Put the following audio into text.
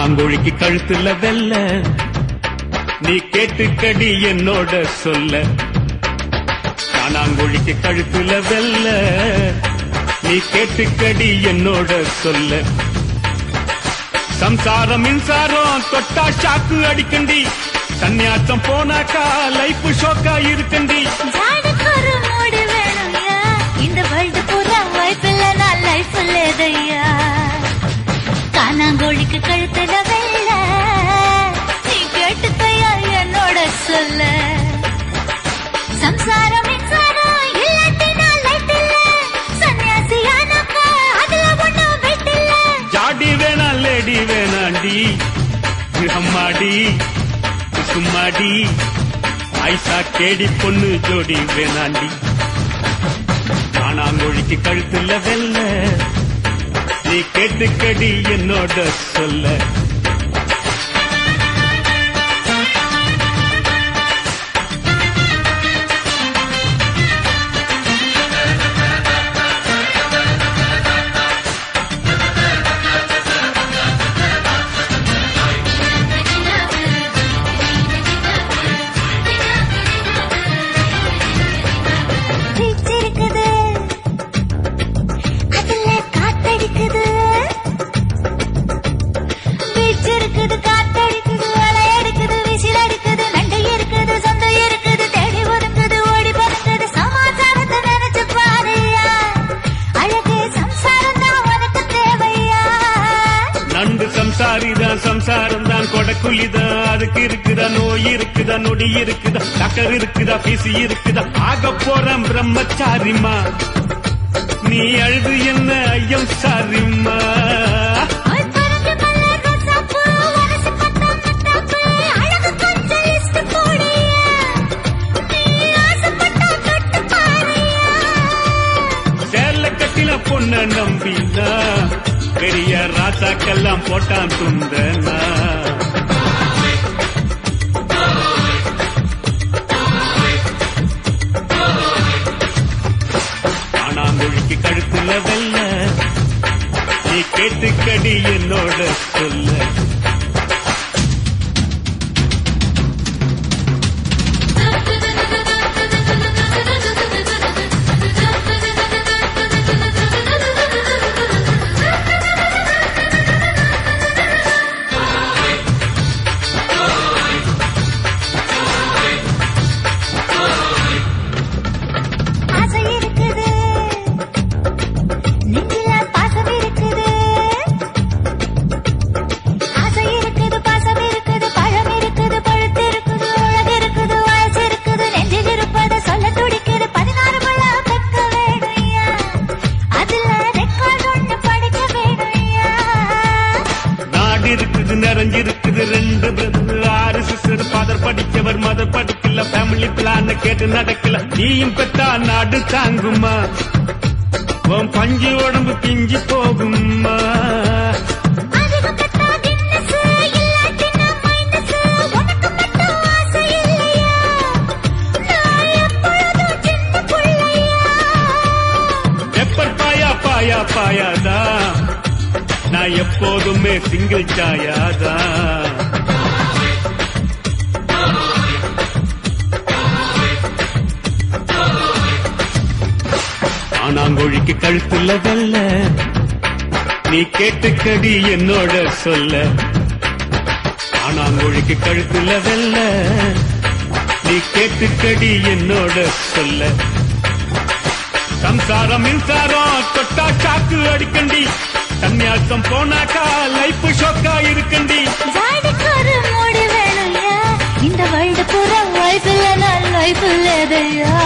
காணாங்கோழிக்கு கழுத்துல வெல்ல நீ கேட்டுக்கடி என்னோட சொல்ல. காணாங்கோழிக்கு கழுத்துல வெல்ல நீ கேட்டுக்கடி என்னோட சொல்ல. சம்சாரம் மின்சாரம் தொட்டா ஷாக்கு அடிக்கண்டி, சன்னியாசம் போனாக்கா லைஃப் ஷோக்கா இருக்கண்டி. இந்த வேர்ல்டு பூரா லைஃப் இல்ல லைஃப் இல்லையா. காணாங்கோழிக்கு கழுத்துல வெல்ல நீ கேட்டுக்கையா என்னோட சொல்ல. சம்சாரம் மின்சாரம் இல்லாட்டினா லைஃப் இல்ல, சன்னியாசியானாக்கா அதுல ஒண்ணும் வெயிட் இல்ல. ஜாடி வேணா லேடி வேணாண்டி, அம்மாடி சும்மாடி, ஐசா கேடி பொண்ணு ஜோடி வேணாண்டி. காணாங்கோழிக்கு கழுத்துல வெல்ல நீ கேட்டுக்கடி என்னோட சொல்ல. சம்சாரிதான் சம்சாரம் தான் கொடக்குலிதான், அதுக்கு இருக்குதா நோய் இருக்குதா நொடி இருக்குதா டக்கர் இருக்குதா பீசி இருக்குதா. ஆக போற பிரம்மச்சாரிமா நீ அழுது என்ன ஐயம் சாரிம்மா. சேல கட்டில பொண்ண நம்பினா பெரிய ராசாக்கெல்லாம் போட்டான் துந்தனா. காணாங்கோழிக்கு கழுத்துல வெல்ல நீ கேட்டுக்கடி என்னோட சொல்ல. நிறைஞ்சிருக்குது ரெண்டு பிரதர், 6 சிஸ்டர், ஃபாதர் படிச்சவர் மதர் படிக்கல, ஃபேமிலி பிளான் கேட்டு நடக்கல. நீயும் பெத்தா நாடு தாங்குமா, உன் பஞ்சு உடம்பு பிஞ்சு போகுமா. பெப்பர் பாயா பாயா பாயாதா, நான் எப்போதுமே சிங்கிள் சாயாதான். காணாங்கோழிக்கு கழுத்துல வெல்ல நீ கேட்டுக்கடி என்னோட சொல்ல. காணாங்கோழிக்கு கழுத்துல வெல்ல நீ கேட்டுக்கடி என்னோட சொல்ல. சம்சாரம் மின்சாரம் தொட்டா ஷாக்கு அடிக்கண்டி, சன்னியாசம் போனாக்கா லைஃப் ஷோக்கா இருக்கண்டி. இந்த வேர்ல்டு பூரா லைஃப் இல்ல லைஃப் இல்லையா.